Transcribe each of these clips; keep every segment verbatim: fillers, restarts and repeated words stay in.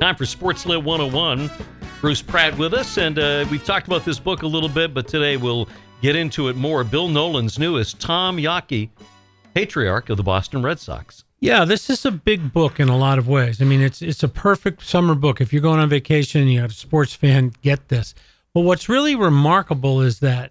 Time for Sports Lit one oh one. Bruce Pratt with us, and uh, we've talked about this book a little bit, but today we'll get into it more. Bill Nolan's newest, Tom Yawkey, patriarch of the Boston Red Sox. Yeah, this is a big book in a lot of ways. I mean, it's it's a perfect summer book. If you're going on vacation and you're a sports fan, get this. But what's really remarkable is that,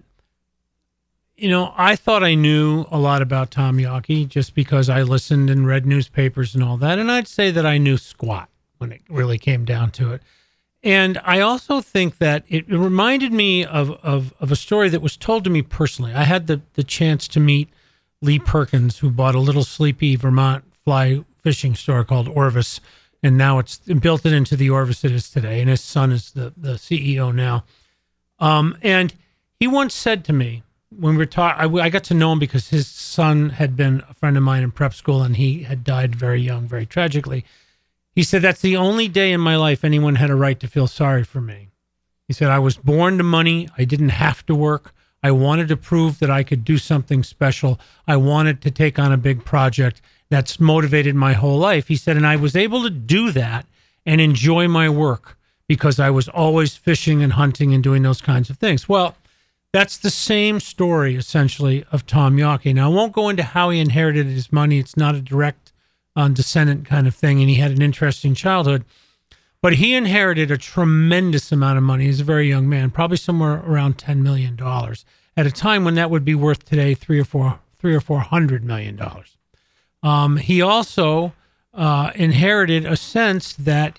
you know, I thought I knew a lot about Tom Yawkey just because I listened and read newspapers and all that, and I'd say that I knew squat when it really came down to it. And I also think that it reminded me of, of, of a story that was told to me personally. I had the, the chance to meet Lee Perkins, who bought a little sleepy Vermont fly fishing store called Orvis, and now it's built it into the Orvis it is today, and his son is the, the C E O now. Um, and he once said to me, when we were talking, I, I got to know him because his son had been a friend of mine in prep school, and he had died very young, very tragically. He said, that's the only day in my life anyone had a right to feel sorry for me. He said, I was born to money. I didn't have to work. I wanted to prove that I could do something special. I wanted to take on a big project. That's motivated my whole life. He said, and I was able to do that and enjoy my work because I was always fishing and hunting and doing those kinds of things. Well, that's the same story, essentially, of Tom Yawkey. Now, I won't go into how he inherited his money. It's not a direct on descendant kind of thing, and he had an interesting childhood, but he inherited a tremendous amount of money. He's a very young man, probably somewhere around ten million dollars at a time when that would be worth today three or four, three or four hundred million dollars. Um, he also uh, inherited a sense that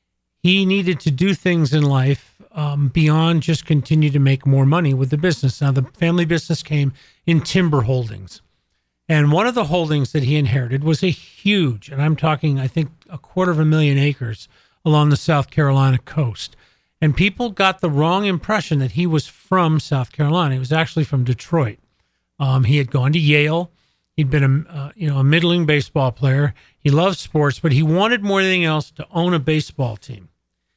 he needed to do things in life um, beyond just continue to make more money with the business. Now, the family business came in timber holdings. And one of the holdings that he inherited was a huge, and I'm talking, I think, a quarter of a million acres along the South Carolina coast. And people got the wrong impression that he was from South Carolina. He was actually from Detroit. Um, he had gone to Yale. He'd been a, uh, you know, a middling baseball player. He loved sports, but he wanted more than anything else to own a baseball team.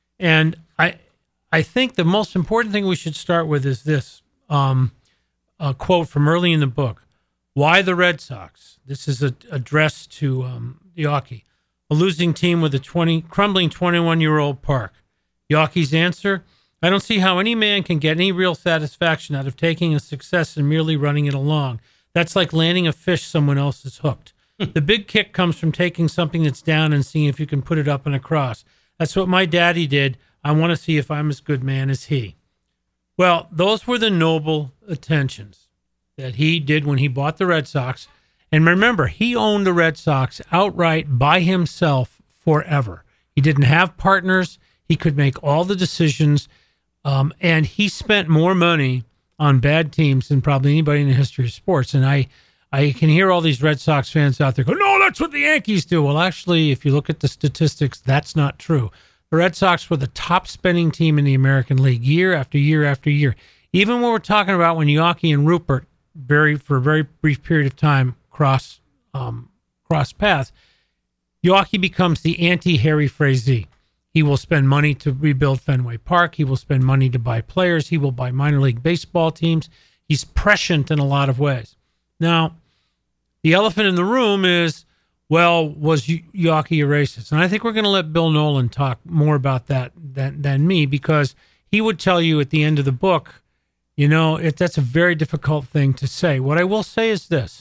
And I, I think the most important thing we should start with is this um, a quote from early in the book. Why the Red Sox? This is a, addressed to um, Yawkey, a losing team with a twenty crumbling twenty-one-year-old park. Yawkey's answer, I don't see how any man can get any real satisfaction out of taking a success and merely running it along. That's like landing a fish someone else has hooked. The big kick comes from taking something that's down and seeing if you can put it up and across. That's what my daddy did. I want to see if I'm as good man as he. Well, those were the noble intentions that he did when he bought the Red Sox. And remember, he owned the Red Sox outright by himself forever. He didn't have partners. He could make all the decisions. Um, and he spent more money on bad teams than probably anybody in the history of sports. And I, I can hear all these Red Sox fans out there go, no, that's what the Yankees do. Well, actually, if you look at the statistics, that's not true. The Red Sox were the top spending team in the American League year after year after year. Even when we're talking about when Yawkey and Rupert very for a very brief period of time cross um, cross paths, Yawkey becomes the anti-Harry Frazee. He will spend money to rebuild Fenway Park. He will spend money to buy players. He will buy minor league baseball teams. He's prescient in a lot of ways. Now, the elephant in the room is, well, was Yawkey a racist? And I think we're going to let Bill Nolan talk more about that than, than me, because he would tell you at the end of the book, you know, it, that's a very difficult thing to say. What I will say is this.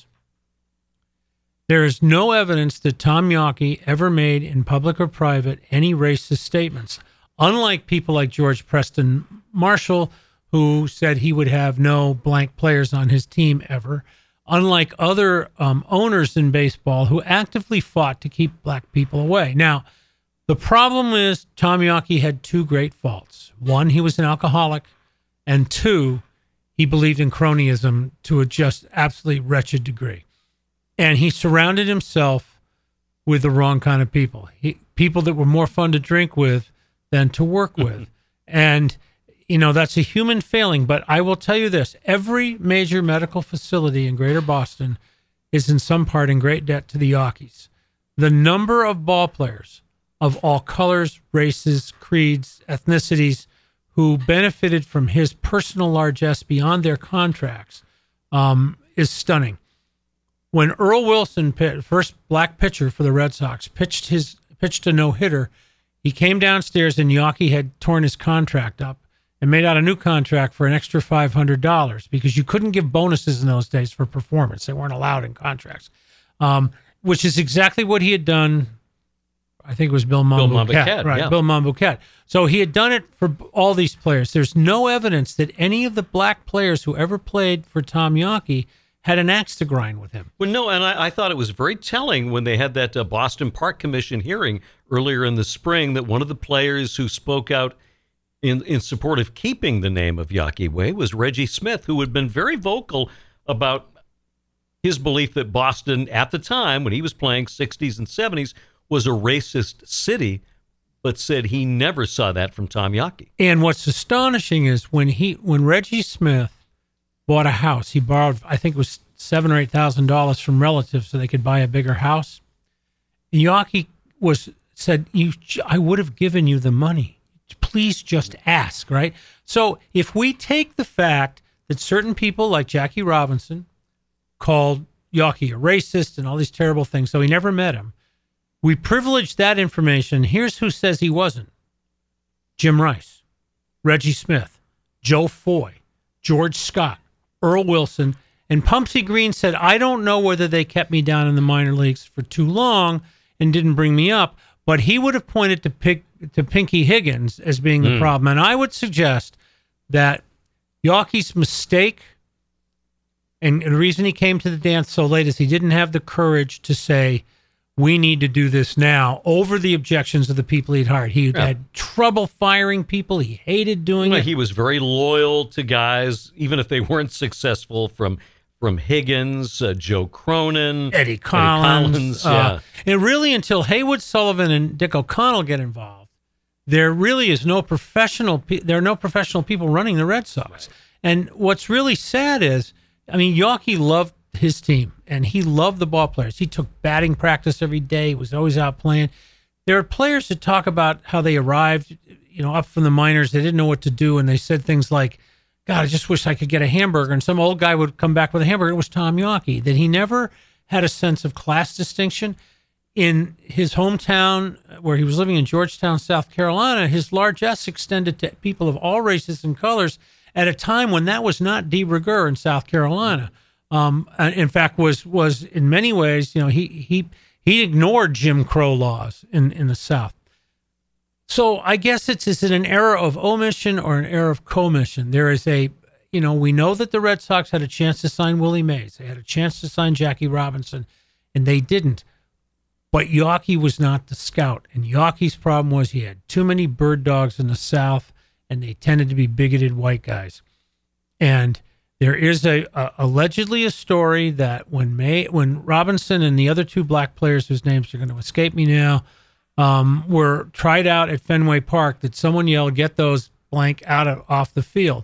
There is no evidence that Tom Yawkey ever made, in public or private, any racist statements, unlike people like George Preston Marshall, who said he would have no blank players on his team ever, unlike other um, owners in baseball who actively fought to keep black people away. Now, the problem is Tom Yawkey had two great faults. One, he was an alcoholic, and two, he believed in cronyism to a just absolutely wretched degree. And he surrounded himself with the wrong kind of people. He, people that were more fun to drink with than to work with. And, you know, that's a human failing. But I will tell you this. Every major medical facility in Greater Boston is in some part in great debt to the Yawkeys. The number of ball players of all colors, races, creeds, ethnicities, who benefited from his personal largesse beyond their contracts, um, is stunning. When Earl Wilson, first black pitcher for the Red Sox, pitched his pitched a no-hitter, He came downstairs and Yawkey had torn his contract up and made out a new contract for an extra five hundred dollars because you couldn't give bonuses in those days for performance. They weren't allowed in contracts, um, which is exactly what he had done. I think it was Bill Monbouquet, right? Yeah. Bill Monbouquet. So he had done it for all these players. There's no evidence that any of the black players who ever played for Tom Yawkey had an axe to grind with him. Well, no, and I, I thought it was very telling when they had that uh, Boston Park Commission hearing earlier in the spring that one of the players who spoke out in, in support of keeping the name of Yawkey Way was Reggie Smith, who had been very vocal about his belief that Boston, at the time when he was playing sixties and seventies, was a racist city, but said he never saw that from Tom Yawkey. And what's astonishing is when he when Reggie Smith bought a house, he borrowed, I think it was seven or eight thousand dollars from relatives so they could buy a bigger house. Yawkey was said, "You, I would have given you the money. Please just ask." Right. So if we take the fact that certain people like Jackie Robinson called Yawkey a racist and all these terrible things, so he never met him. We privilege that information. Here's who says he wasn't: Jim Rice, Reggie Smith, Joe Foy, George Scott, Earl Wilson, and Pumpsy Green said, "I don't know whether they kept me down in the minor leagues for too long and didn't bring me up," but he would have pointed to, Pick, to Pinky Higgins as being the mm. problem. And I would suggest that Yawkey's mistake, and the reason he came to the dance so late, is he didn't have the courage to say, "We need to do this now," over the objections of the people he'd hired. He yeah. had trouble firing people. He hated doing well, it. He was very loyal to guys, even if they weren't successful, from from Higgins, uh, Joe Cronin, Eddie Collins. Eddie Collins uh, yeah. And really, until Haywood Sullivan and Dick O'Connell get involved, there really is no professional. Pe- there are no professional people running the Red Sox. Right. And what's really sad is, I mean, Yawkey loved his team, and he loved the ball players. He took batting practice every day. He was always out playing. There are players that talk about how they arrived, you know, up from the minors. They didn't know what to do, and they said things like, "God, I just wish I could get a hamburger." And some old guy would come back with a hamburger. It was Tom Yawkey. That he never had a sense of class distinction. In his hometown, where he was living in Georgetown, South Carolina, his largesse extended to people of all races and colors at a time when that was not de rigueur in South Carolina. Um, in fact, was was in many ways, you know, he he he ignored Jim Crow laws in, in the South. So I guess it's is it an era of omission or an era of commission? There is a, you know, we know that the Red Sox had a chance to sign Willie Mays. They had a chance to sign Jackie Robinson, and they didn't. But Yawkey was not the scout, and Yawkey's problem was he had too many bird dogs in the South, and they tended to be bigoted white guys. And there is a, a allegedly a story that when May, when Robinson and the other two black players whose names are going to escape me now, um, were tried out at Fenway Park, that someone yelled, "Get those blank out of off the field."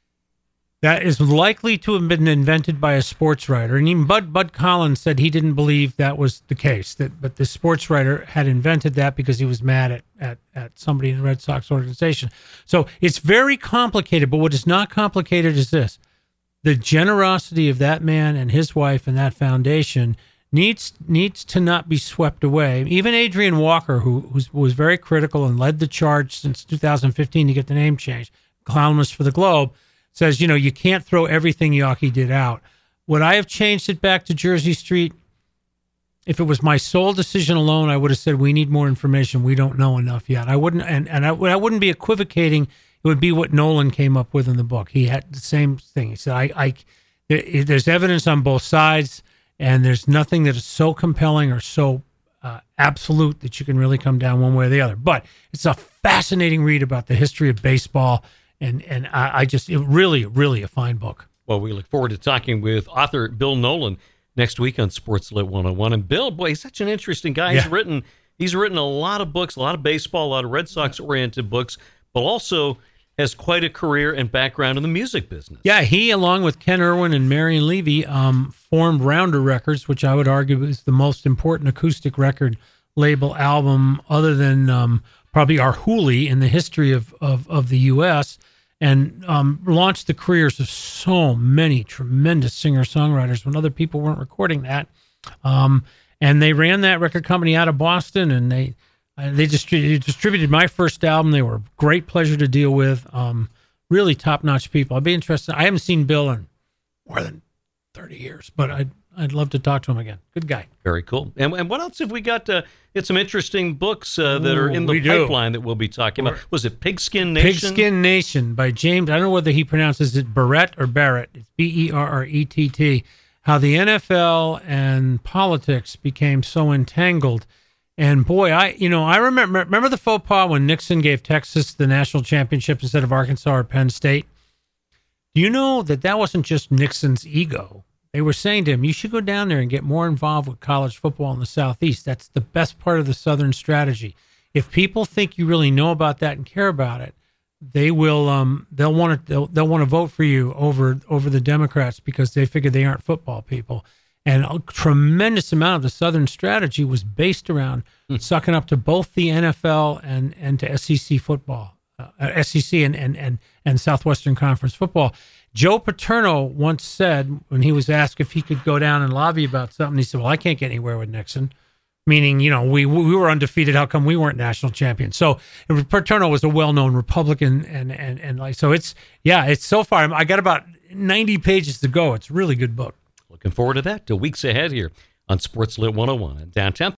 That is likely to have been invented by a sports writer, and even Bud Bud Collins said he didn't believe that was the case. That but the sports writer had invented that because he was mad at at at somebody in the Red Sox organization. So it's very complicated. But what is not complicated is this. The generosity of that man and his wife and that foundation needs needs to not be swept away. Even Adrian Walker, who who's, was very critical and led the charge since two thousand fifteen to get the name changed, columnist for the Globe, says, you know, you can't throw everything Yawkey did out. Would I have changed it back to Jersey Street? If it was my sole decision alone, I would have said we need more information. We don't know enough yet. I wouldn't, and, and I, I wouldn't be equivocating. It would be what Nolan came up with in the book. He had the same thing. He said, I, I there, there's evidence on both sides, and there's nothing that is so compelling or so uh, absolute that you can really come down one way or the other. But it's a fascinating read about the history of baseball, and, and I, I just, it really, really a fine book. Well, we look forward to talking with author Bill Nolan next week on Sports Lit one oh one. And Bill, boy, he's such an interesting guy. Yeah. He's written he's written a lot of books, a lot of baseball, a lot of Red Sox-oriented books, but also has quite a career and background in the music business. Yeah, he, along with Ken Irwin and Marion Levy, um, formed Rounder Records, which I would argue is the most important acoustic record label album other than um, probably our Hooli in the history of, of, of the U S, and um, launched the careers of so many tremendous singer-songwriters when other people weren't recording that. Um, and they ran that record company out of Boston, and they Uh, they distributed, distributed my first album. They were a great pleasure to deal with. Um, really top-notch people. I'd be interested. I haven't seen Bill in more than thirty years, but I'd, I'd love to talk to him again. Good guy. Very cool. And, and what else have we got? Uh, it's some interesting books uh, that Ooh, are in the we do. pipeline that we'll be talking about. Was it Pigskin Nation? Pigskin Nation by James. I don't know whether he pronounces it Barrett or Barrett. It's B E R R E T T. How the N F L and politics became so entangled. And boy, I you know I remember remember the faux pas when Nixon gave Texas the national championship instead of Arkansas or Penn State. Do you know that that wasn't just Nixon's ego? They were saying to him, "You should go down there and get more involved with college football in the Southeast. That's the best part of the Southern strategy. If people think you really know about that and care about it, they will um they'll want to they'll, they'll want to vote for you over over the Democrats because they figure they aren't football people." And a tremendous amount of the Southern strategy was based around hmm. sucking up to both the N F L and, and to S E C football, uh, S E C and, and, and, and Southwestern Conference football. Joe Paterno once said, when he was asked if he could go down and lobby about something, he said, "Well, I can't get anywhere with Nixon." Meaning, you know, we we were undefeated. How come we weren't national champions? So Paterno was a well-known Republican, and and and like so. It's yeah, it's so far. I got about ninety pages to go. It's a really good book. Looking forward to that. To weeks ahead here on Sports Lit one oh one in downtown.